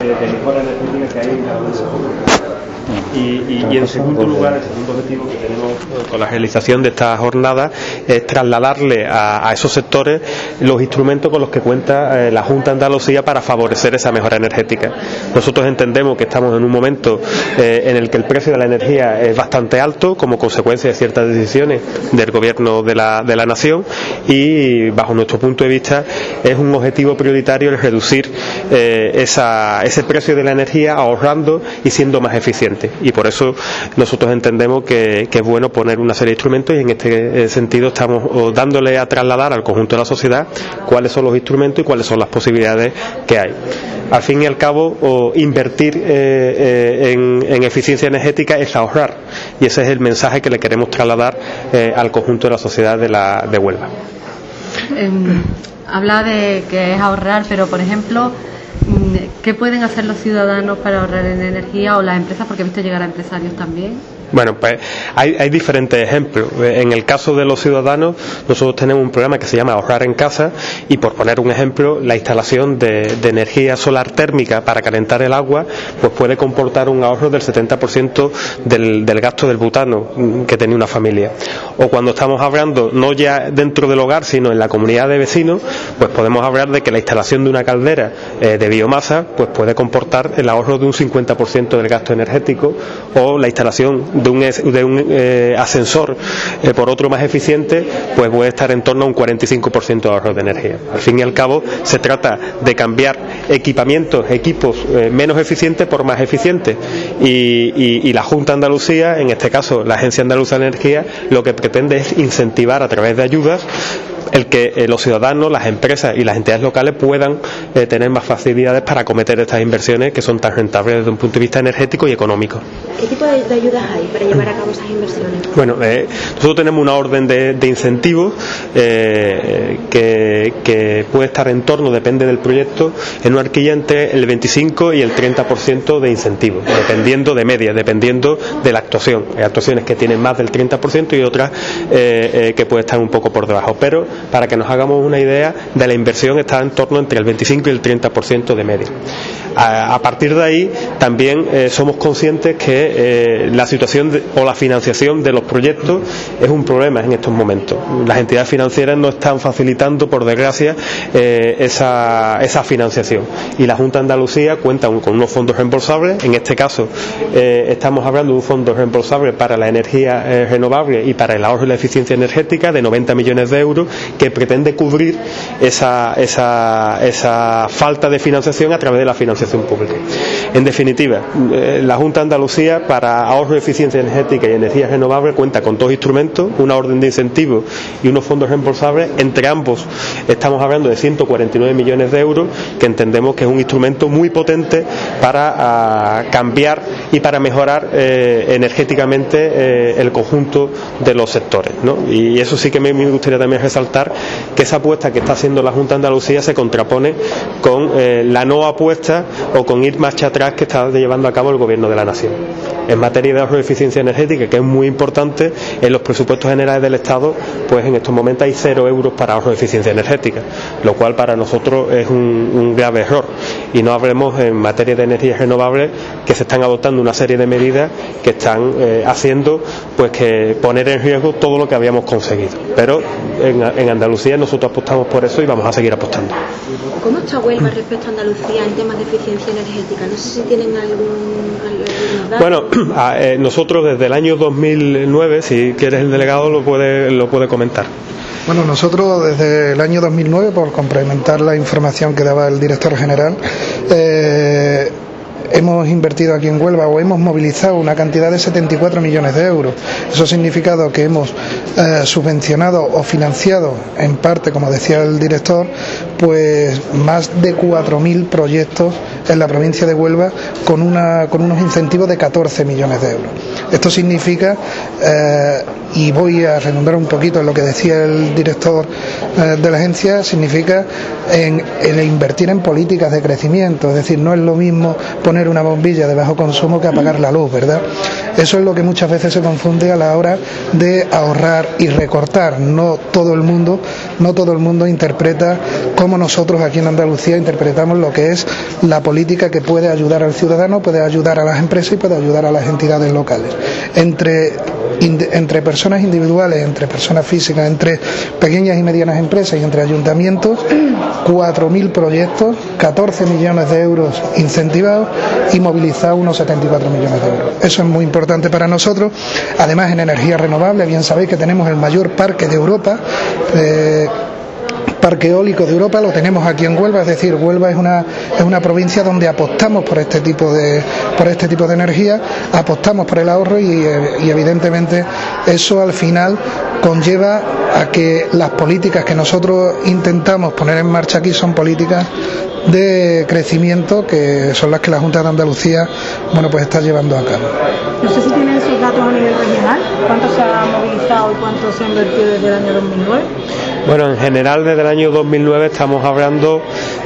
mejora energética que hay en cada uno de los puntos. Y en segundo lugar, el segundo objetivo que tenemos con la realización de esta jornada es trasladarle a esos sectores los instrumentos con los que cuenta la Junta de Andalucía para favorecer esa mejora energética. Nosotros entendemos que estamos en un momento en el que el precio de la energía es bastante alto como consecuencia de ciertas decisiones del Gobierno de la Nación, y bajo nuestro punto de vista es un objetivo prioritario el reducir ese precio de la energía ahorrando y siendo más eficiente. Y por eso nosotros entendemos que es bueno poner una serie de instrumentos, y en este sentido estamos dándole a trasladar al conjunto de la sociedad cuáles son los instrumentos y cuáles son las posibilidades que hay. Al fin y al cabo, invertir en eficiencia energética es ahorrar, y ese es el mensaje que le queremos trasladar al conjunto de la sociedad de Huelva. Habla de que es ahorrar, pero por ejemplo, ¿qué pueden hacer los ciudadanos para ahorrar en energía, o las empresas? Porque he visto llegar a empresarios también. Bueno, pues hay diferentes ejemplos. En el caso de los ciudadanos, nosotros tenemos un programa que se llama Ahorrar en Casa, y por poner un ejemplo, la instalación de energía solar térmica para calentar el agua pues puede comportar un ahorro del 70% del gasto del butano que tenía una familia. O cuando estamos hablando no ya dentro del hogar, sino en la comunidad de vecinos, pues podemos hablar de que la instalación de una caldera de biomasa pues puede comportar el ahorro de un 50% del gasto energético, o la instalación de un ascensor por otro más eficiente pues puede estar en torno a un 45% de ahorro de energía. Al fin y al cabo se trata de cambiar equipos menos eficientes por más eficientes, y la Junta de Andalucía, en este caso la Agencia Andaluza de Energía, lo que pretende es incentivar a través de ayudas el que los ciudadanos, las empresas y las entidades locales puedan tener más facilidades para acometer estas inversiones que son tan rentables desde un punto de vista energético y económico. ¿Qué tipo de ayudas hay para llevar a cabo esas inversiones? Bueno, nosotros tenemos una orden de incentivos que puede estar en torno, depende del proyecto, en una horquilla entre el 25 y el 30% de incentivos, dependiendo de media, dependiendo de la actuación. Hay actuaciones que tienen más del 30% y otras que puede estar un poco por debajo, pero para que nos hagamos una idea de la inversión está en torno entre el 25 y el 30% de media. A partir de ahí también somos conscientes que la situación o la financiación de los proyectos es un problema en estos momentos. Las entidades financieras no están facilitando, por desgracia, esa financiación, y la Junta de Andalucía cuenta con unos fondos reembolsables. En este caso estamos hablando de un fondo reembolsable para la energía renovable y para el ahorro y la eficiencia energética de 90 millones de euros, que pretende cubrir esa falta de financiación a través de la financiación pública. En definitiva, la Junta de Andalucía, para ahorro, eficiencia energética y energía renovable, cuenta con dos instrumentos: una orden de incentivos y unos fondos reembolsables. Entre ambos estamos hablando de 149 millones de euros, que entendemos que es un instrumento muy potente para cambiar y para mejorar energéticamente el conjunto de los sectores, ¿no? Y eso sí que me gustaría también resaltar, que esa apuesta que está haciendo la Junta de Andalucía se contrapone con la no apuesta o con ir marcha atrás que está llevando a cabo el Gobierno de la Nación. En materia de ahorro y eficiencia energética, que es muy importante, en los presupuestos generales del Estado, pues en estos momentos hay 0 euros para ahorro y eficiencia energética, lo cual para nosotros es un grave error. Y no hablemos en materia de energías renovables, que se están adoptando una serie de medidas que están haciendo pues que poner en riesgo todo lo que habíamos conseguido. Pero en Andalucía nosotros apostamos por eso y vamos a seguir apostando. ¿Cómo está Huelva respecto a Andalucía en temas de eficiencia energética? No sé si tienen algunos datos. Bueno, nosotros desde el año 2009, si quieres el delegado lo puede comentar. Bueno, nosotros desde el año 2009, por complementar la información que daba el director general, hemos invertido aquí en Huelva, o hemos movilizado una cantidad de 74 millones de euros. Eso ha significado que hemos subvencionado o financiado, en parte, como decía el director, pues más de 4.000 proyectos en la provincia de Huelva con unos incentivos de 14 millones de euros. Esto significa, y voy a redundar un poquito en lo que decía el director de la agencia, significa el invertir en políticas de crecimiento. Es decir, no es lo mismo poner una bombilla de bajo consumo que apagar la luz, ¿verdad? Eso es lo que muchas veces se confunde a la hora de ahorrar y recortar. No todo el mundo interpreta como nosotros aquí en Andalucía interpretamos lo que es la política que puede ayudar al ciudadano, puede ayudar a las empresas y puede ayudar a las entidades locales. Entre personas individuales, entre personas físicas, entre pequeñas y medianas empresas y entre ayuntamientos, 4.000 proyectos, 14 millones de euros incentivados y movilizados unos 74 millones de euros. Eso es muy importante para nosotros. Además, en energía renovable, bien sabéis que tenemos el mayor parque de Europa, parque eólico de Europa, lo tenemos aquí en Huelva, es decir, Huelva es una provincia donde apostamos por este tipo de energía, apostamos por el ahorro y evidentemente eso al final conlleva a que las políticas que nosotros intentamos poner en marcha aquí son políticas de crecimiento, que son las que la Junta de Andalucía pues está llevando a cabo. No sé si tienen esos datos a nivel regional, cuánto se ha movilizado y cuánto se ha invertido desde el año 2009. Bueno, en general desde el año 2009 estamos hablando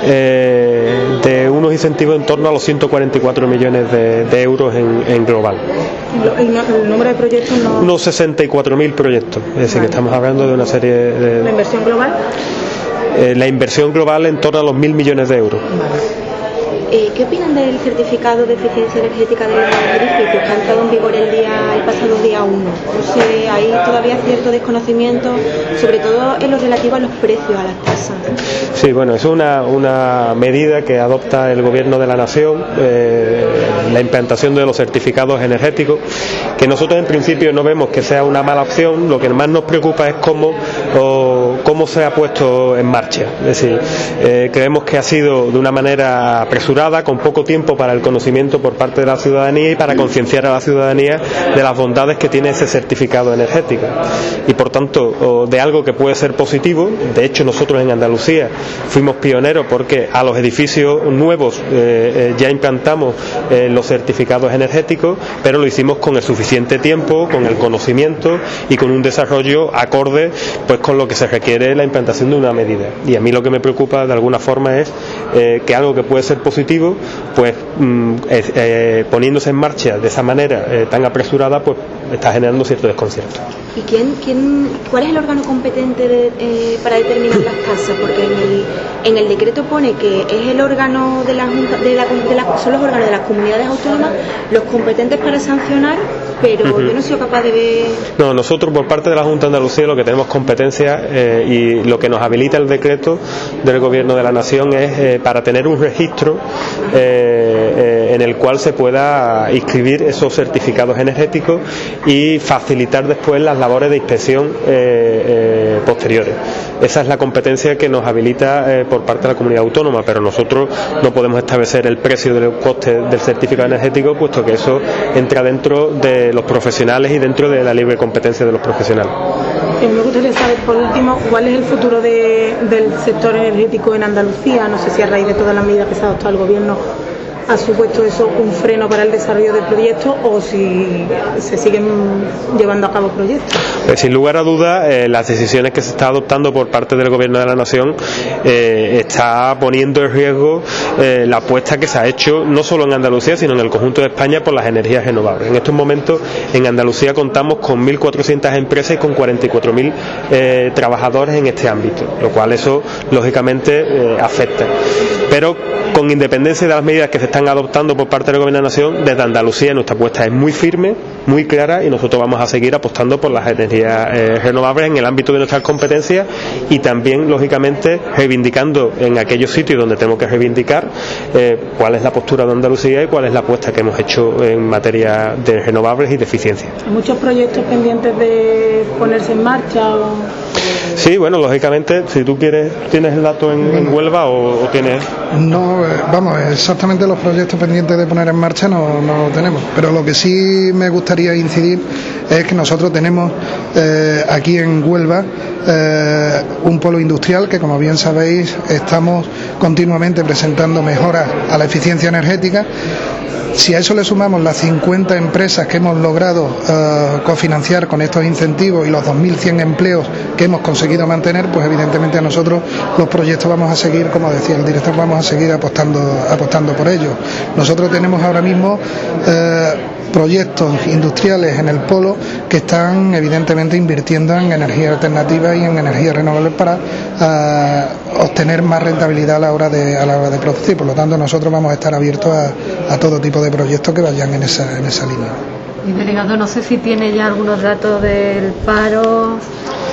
de unos incentivos en torno a los 144 millones de euros en global. ¿El número de proyectos no? Unos 64.000 proyectos, es decir, que estamos hablando de una serie de... ¿La inversión global? La inversión global en torno a los 1.000 millones de euros. ¿Qué opinan del certificado de eficiencia energética de los edificios que ha entrado en vigor el pasado día 1? No sé, hay todavía cierto desconocimiento, sobre todo en lo relativo a los precios, a las tasas. Sí, bueno, es una medida que adopta el Gobierno de la Nación, la implantación de los certificados energéticos, que nosotros en principio no vemos que sea una mala opción. Lo que más nos preocupa es cómo se ha puesto en marcha. Es decir, creemos que ha sido de una manera apresurada, con poco tiempo para el conocimiento por parte de la ciudadanía y para concienciar a la ciudadanía de las bondades que tiene ese certificado energético. Y por tanto, de algo que puede ser positivo. De hecho, nosotros en Andalucía fuimos pioneros porque a los edificios nuevos ya implantamos los certificados energéticos, pero lo hicimos con el suficiente tiempo, con el conocimiento y con un desarrollo acorde pues con lo que se requiere la implantación de una medida. Y a mí lo que me preocupa de alguna forma es que algo que puede ser positivo, pues poniéndose en marcha de esa manera tan apresurada, pues está generando cierto desconcierto. ¿Y cuál es el órgano competente para determinar las tasas? Porque en el decreto pone que es el órgano de la Junta, son los órganos de las comunidades autónomas los competentes para sancionar, pero yo no soy capaz de ver... No, nosotros por parte de la Junta de Andalucía lo que tenemos competencia y lo que nos habilita el decreto del Gobierno de la Nación es para tener un registro en el cual se pueda inscribir esos certificados energéticos y facilitar después las labores de inspección posteriores. Esa es la competencia que nos habilita por parte de la comunidad autónoma, pero nosotros no podemos establecer el precio del coste del certificado energético, puesto que eso entra dentro de los profesionales y dentro de la libre competencia de los profesionales. Me gustaría saber, por último, cuál es el futuro del sector energético en Andalucía. No sé si a raíz de todas las medidas que se ha adoptado el Gobierno ha supuesto eso un freno para el desarrollo de proyectos o si se siguen llevando a cabo proyectos. Sin lugar a dudas, las decisiones que se está adoptando por parte del Gobierno de la Nación está poniendo en riesgo la apuesta que se ha hecho no solo en Andalucía sino en el conjunto de España por las energías renovables. En estos momentos en Andalucía contamos con 1.400 empresas y con 44.000 trabajadores en este ámbito, lo cual eso lógicamente afecta. Pero con independencia de las medidas que se están adoptando por parte del Gobierno de la Nación, desde Andalucía nuestra apuesta es muy firme, muy clara, y nosotros vamos a seguir apostando por las energías renovables en el ámbito de nuestras competencias y también, lógicamente, reivindicando en aquellos sitios donde tenemos que reivindicar cuál es la postura de Andalucía y cuál es la apuesta que hemos hecho en materia de renovables y de eficiencia. ¿Hay muchos proyectos pendientes de ponerse en marcha? Sí, bueno, lógicamente, si tú quieres, ¿tienes el dato en Huelva o tienes...? No, vamos, exactamente los proyectos pendientes de poner en marcha no lo tenemos, pero lo que sí me gustaría incidir es que nosotros tenemos aquí en Huelva un polo industrial que, como bien sabéis, estamos continuamente presentando mejoras a la eficiencia energética. Si a eso le sumamos las 50 empresas que hemos logrado cofinanciar con estos incentivos y los 2.100 empleos que hemos conseguido conseguido mantener, pues evidentemente a nosotros los proyectos vamos a seguir, como decía el director, vamos a seguir apostando por ellos. Nosotros tenemos ahora mismo proyectos industriales en el polo que están evidentemente invirtiendo en energía alternativa y en energías renovables para obtener más rentabilidad a la hora de producir. Por lo tanto, nosotros vamos a estar abiertos a todo tipo de proyectos que vayan en esa línea. Y delegado, no sé si tiene ya algunos datos del paro.